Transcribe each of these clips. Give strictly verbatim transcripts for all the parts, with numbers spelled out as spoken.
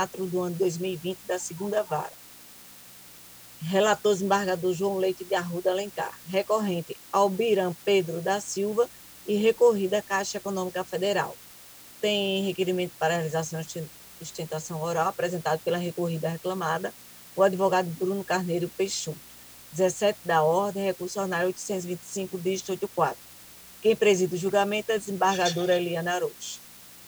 do ano dois mil e vinte da segunda vara. Relator desembargador João Leite de Arruda Alencar. Recorrente Albiram Pedro da Silva e recorrida à Caixa Econômica Federal. Tem requerimento para realização de sustentação oral apresentado pela recorrida reclamada, o advogado Bruno Carneiro Peixoto. dezessete da ordem, recurso ordinário oitocentos e vinte e cinco, dígito oitenta e quatro. Quem preside o julgamento é a desembargadora Eliana Arouche.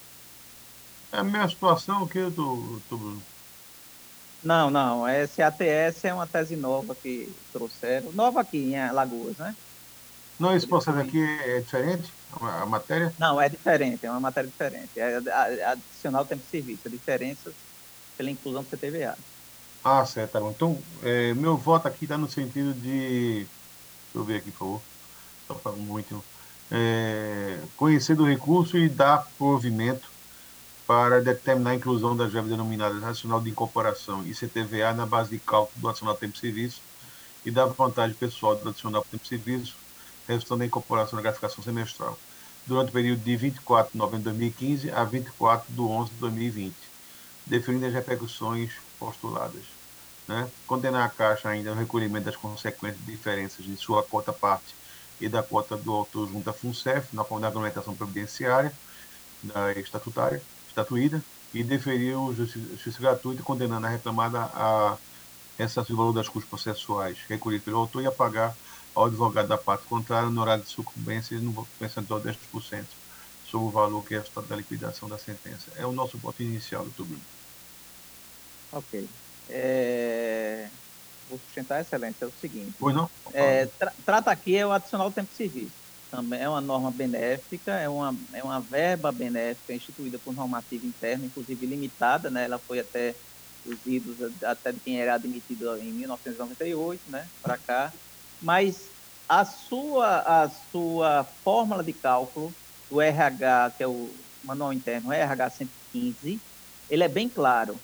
É a mesma situação que eu tô, tô... Não, não. Esse A T S é uma tese nova que trouxeram. Nova aqui em Alagoas, né? Não, esse Ele processo foi... aqui é diferente, a matéria? Não, é diferente, é uma matéria diferente. É adicional tempo de serviço, diferenças pela inclusão do C T V A. Ah, certo, tá bom. Então, é, meu voto aqui está no sentido de... Deixa eu ver aqui, por favor. Só para muito... É, conhecer do recurso e dar provimento para determinar a inclusão das verbas denominadas racional de incorporação e C T V A na base de cálculo do adicional tempo de serviço e da vantagem pessoal do adicional tempo de serviço, resultando da incorporação da gratificação semestral, durante o período de vinte e quatro de novembro de dois mil e quinze a vinte e quatro de onze de dois mil e vinte, definindo as repercussões postuladas. Né? Condenar a Caixa ainda ao recolhimento das consequentes diferenças de sua cota-parte e da cota do autor junto à FUNCEF, na forma da argumentação previdenciária, da estatutária, estatuída, e deferir o justiça gratuita, condenando a reclamada a ressarcir o valor das custas processuais recolhidas pelo autor e a pagar ao advogado da parte contrária no horário de sucumbência no percentual de dez por cento sobre o valor que é resultado da liquidação da sentença. É o nosso voto inicial, doutor Bruno. Ok. É... Vou sustentar a excelência. É o seguinte. Pois não? É, tra trata aqui é o adicional tempo de serviço. Também é uma norma benéfica, é uma, é uma verba benéfica instituída por normativa interna, inclusive limitada, né? Ela foi até os idos até de quem era admitido em mil novecentos e noventa e oito, né? Para cá. Mas a sua, a sua fórmula de cálculo do R H, que é o manual interno, o R H cento e quinze, ele é bem claro.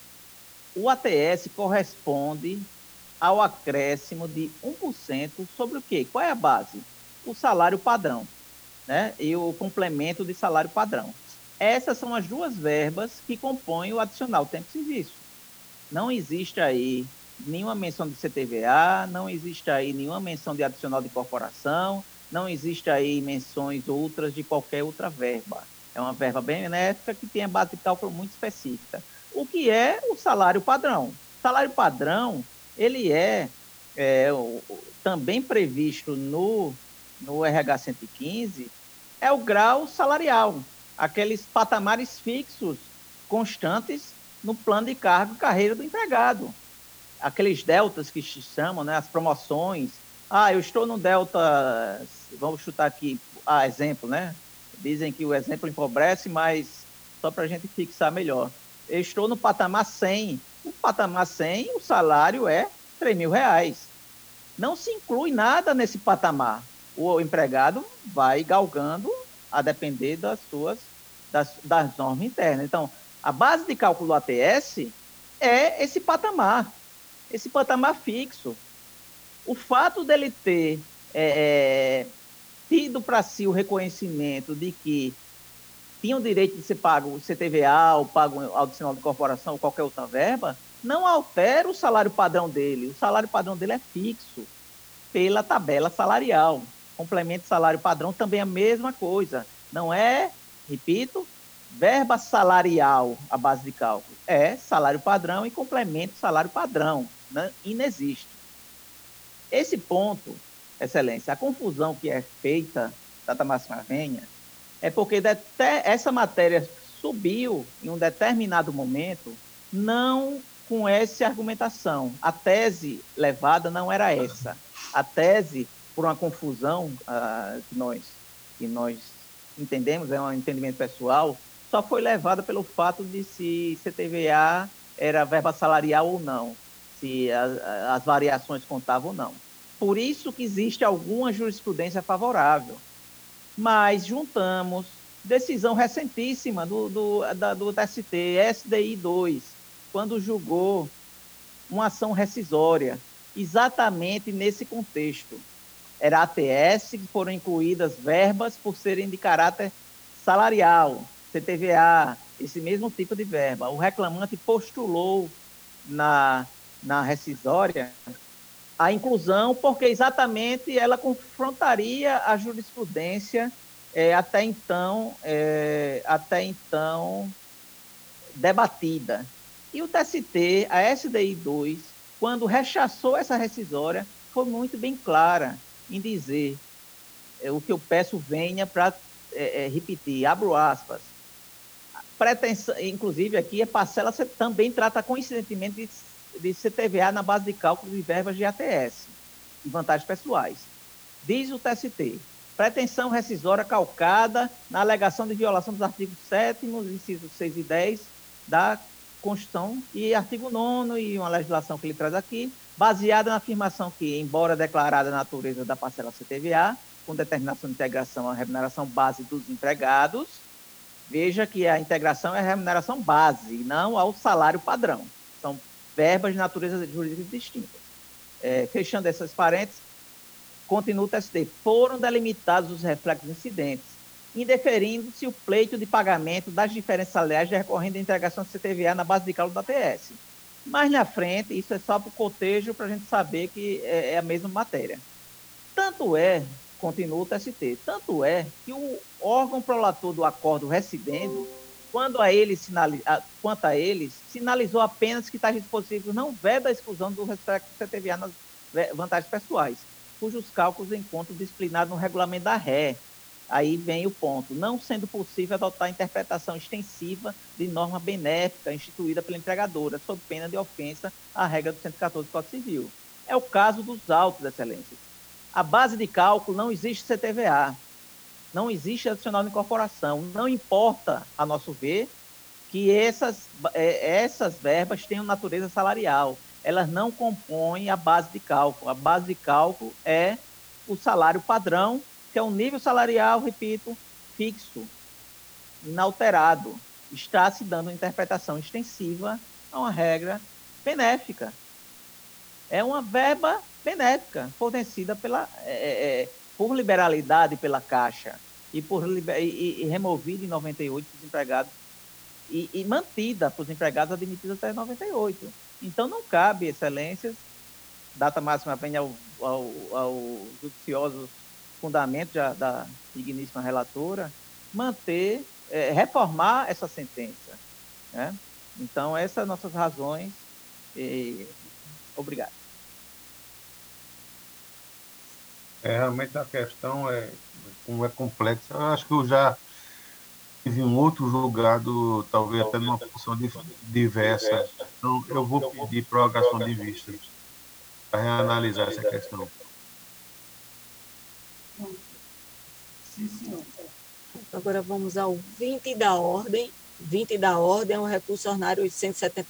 O A T S corresponde ao acréscimo de um por cento sobre o quê? Qual é a base? O salário padrão, né? E o complemento de salário padrão. Essas são as duas verbas que compõem o adicional tempo de serviço. Não existe aí nenhuma menção de C T V A, não existe aí nenhuma menção de adicional de corporação, não existe aí menções outras de qualquer outra verba. É uma verba benéfica que tem a base de cálculo muito específica. O que é o salário padrão? O salário padrão, ele é, é o, também previsto no, no R H cento e quinze, é o grau salarial, aqueles patamares fixos, constantes, no plano de cargo e carreira do empregado. Aqueles deltas que se chamam, né, as promoções. Ah, eu estou no delta, vamos chutar aqui, ah, exemplo, né? Dizem que o exemplo empobrece, mas só para a gente fixar melhor. Eu estou no patamar cem. O patamar cem, o salário é três mil reais. Não se inclui nada nesse patamar. O empregado vai galgando a depender das suas das, das normas internas. Então, a base de cálculo do A T S é esse patamar, esse patamar fixo. O fato dele ter é, tido para si o reconhecimento de que tinha o direito de ser pago C T V A, ou pago adicional de corporação, ou qualquer outra verba, não altera o salário padrão dele. O salário padrão dele é fixo pela tabela salarial. Complemento salário padrão também é a mesma coisa. Não é, repito, verba salarial a base de cálculo. É salário padrão e complemento salário padrão. Não inexiste. Esse ponto, excelência, a confusão que é feita, Tata Máxima Venha, é porque essa matéria subiu em um determinado momento, não com essa argumentação. A tese levada não era essa. A tese, por uma confusão uh, que, nós, que nós entendemos, é um entendimento pessoal, só foi levada pelo fato de se C T V A era verba salarial ou não, se a, as variações contavam ou não. Por isso que existe alguma jurisprudência favorável. Mas juntamos decisão recentíssima do, do, da, do T S T, S D I dois, quando julgou uma ação rescisória, exatamente nesse contexto. Era A T S, que foram incluídas verbas por serem de caráter salarial, C T V A, esse mesmo tipo de verba. O reclamante postulou na, na rescisória a inclusão porque exatamente ela confrontaria a jurisprudência é, até então, é, até então debatida. E o T S T, a S D I dois, quando rechaçou essa rescisória, foi muito bem clara em dizer é, o que eu peço venha para é, é, repetir, abro aspas, pretensão, inclusive aqui a parcela também trata coincidentemente de, de C T V A na base de cálculo de verbas de A T S e vantagens pessoais. Diz o T S T, pretensão rescisória calcada na alegação de violação dos artigos sétimo, incisos seis e dez da Constituição e artigo nono e uma legislação que ele traz aqui, baseada na afirmação que, embora declarada a natureza da parcela C T V A, com determinação de integração à remuneração base dos empregados, veja que a integração é a remuneração base, e não ao salário padrão. São verbas de natureza jurídica distintas. É, fechando essas parênteses, continua o T S T. Foram delimitados os reflexos incidentes, indeferindo-se o pleito de pagamento das diferenças salariais decorrendo da integração do C T V A na base de cálculo da A T S. Mais na frente, isso é só para o cotejo, para a gente saber que é a mesma matéria. Tanto é, continua o T S T, tanto é que o órgão prolator do acordo recidendo, quando a ele sinali, a, quanto a eles, sinalizou apenas que tais dispositivos não vedam a exclusão do reflexo do C T V A nas vantagens pessoais, cujos cálculos encontram disciplinado no regulamento da Ré. Aí vem o ponto, não sendo possível adotar a interpretação extensiva de norma benéfica instituída pela empregadora, sob pena de ofensa à regra do cento e quatorze do Código Civil. É o caso dos autos, excelências. A base de cálculo não existe C T V A, não existe adicional de incorporação. Não importa, a nosso ver, que essas, essas verbas tenham natureza salarial. Elas não compõem a base de cálculo. A base de cálculo é o salário padrão, que é um nível salarial, repito, fixo, inalterado. Está se dando uma interpretação extensiva a uma regra benéfica. É uma verba benéfica, fornecida pela, é, é, por liberalidade pela Caixa e, por, e, e removida em noventa e oito para os empregados e, e mantida para os empregados admitidos até noventa e oito. Então, não cabe, excelências, data máxima vem ao, ao, ao judicioso fundamento já da digníssima relatora, manter, é, reformar essa sentença. Né? Então, essas são nossas razões. E... Obrigado. É, realmente a questão é, como é complexa. Eu acho que eu já tive um outro julgado, talvez até numa função diversa. Então, eu vou pedir prorrogação de vista para reanalisar essa questão. Sim, senhor. Agora vamos ao vinte da ordem. vinte da ordem é o recurso ordinário oitocentos e setenta